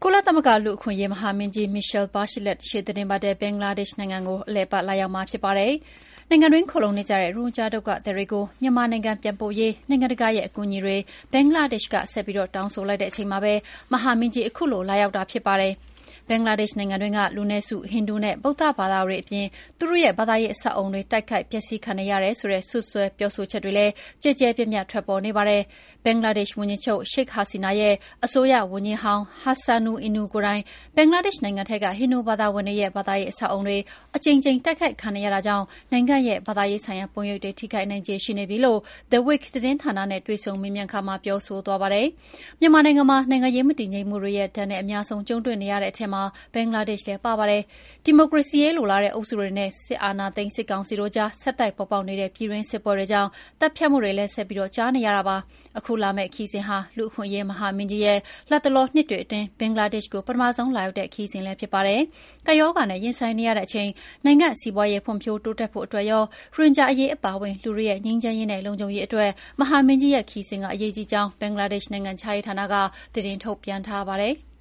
ကုလသမဂ္ဂလူ့အခွင့်အရေးမဟာမင်းကြီး Michelle Bachelet ရှေ့သီတင်းပတ်ထဲဘင်္ဂလားဒေ့ရှ်နိုင်ငံကိုအလည်အပတ်လာရောက်မှာဖြစ်ပါတယ်။နိုင်ငံတွင်းခိုလှုံနေကြတဲ့ရိုဟင်ဂျာဒုက္ခသည်တွေကိုမြန်မာနိုင်ငံပြန်ပို့ရေးနိုင်ငံတကာရဲ့အကူအညီတွေဘင်္ဂလားဒေ့ရှ်ကဆက်ပြီးတောင်းဆိုလိုက်တဲ့အချိန်မှာပဲမဟာမင်းကြီးအခုလိုလာရောက်တာဖြစ်ပါတယ်။ဘင်္ဂလားဒေ့ရှ်နိုင်ငံတွင်းကလူနည်းစုဟိန္ဒူနဲ့ဗုဒ္ဓဘာသာတွေအပြင်သူတို့ရဲ့ဘာသာရေးအဆောက်အအုံတွေတိုက်ခိုက်ပျက်စီးခံနေရတယ်ဆိုတဲ့စွပ်စွဲပြောဆိုချက်တွေလည်းကျယ်ကျယ်ပြန့်ပြန့်ထွက်ပေါ်နေပါတယ်။ဘင်္ဂလားဒေ့ရှ်ဝန်ကြီးချုပ်ရှိတ်ဟာစီနာရဲ့အစိုးရဝန်ကြီးဟောင်းဟာဆာနူအီနူကိုယ်တိုင်ဘင်္ဂလားဒေ့ရှ်နိုင်ငံထဲကဟိန္ဒူဘာသာဝင်တွေရဲ့ဘာသာရေးအဆောက်အအုံတွေအကြိမ်ကြိမ်တိုက်ခိုက်ခံနေရတာကြောင့်နိုင်ငံရဲ့ဘာသာရေးဆိုင်ရာပုံရိပ်တွေထိခိုက်နိုင်ခြေရှိနေပြီလို့ The Week သတင်းဌာနနဲ့တွေ့ဆုံမေးမြန်းခါမှာပြောဆိုသွားပါတယ်။မြန်မာနိုင်ငံမှာနိုင်ငံရေးမတည်ငြိမ်မှုတွေရဲ့ဒဏ်နဲ့အများဆုံးကြုံတွေ့နေရတဲ့အထက်မှာဘင်္ဂလားဒေ့ရှ်လည်းပါပါတယ်။ဒီမိုကရေစီရေးလိုလားတဲ့အုပ်စုတွေနဲ့စစ်အာဏာသိမ်းစစ်ကောင်စီတို့ကြားဆက်တိုက်ပေါ်ပေါက်နေတဲ့ပြည်တွင်းစစ်ပွဲတွေကြောင့်တပ်ဖြတ်မှုတွေလည်းဆက်ပြီးကြားနေရတာပါ။အခုလာမယ့်ခီးစဉ်ဟာလူ့အခွင့်အရေးမဟာမင်းကြီးရဲ့လက်တလောနှစ်တွေအတွင်းဘင်္ဂလားဒေ့ရှ်ကိုပထမဆုံးလာရောက်တဲ့ခီးစဉ်လည်းဖြစ်ပါတယ်။ကပ်ရောဂါနဲ့ရင်ဆိုင်နေရတဲ့အချိန်နိုင်ငံစီးပွားရေးဖွံ့ဖြိုးတိုးတက်ဖို့အတွက်ရောရိုဟင်ဂျာအရေးအပါအဝင်လူတွေရဲ့ငြိမ်းချမ်းရေးနဲ့လုံခြုံရေးအတွက်မဟာမင်းကြီးရဲ့ခီးစဉ်ကအရေးကြီးကြောင်းဘင်္ဂလားဒေ့ရှ်နိုင်ငံခြားရေးဌာနကသတင်းထုတ်ပြန်ထားပါတယ်။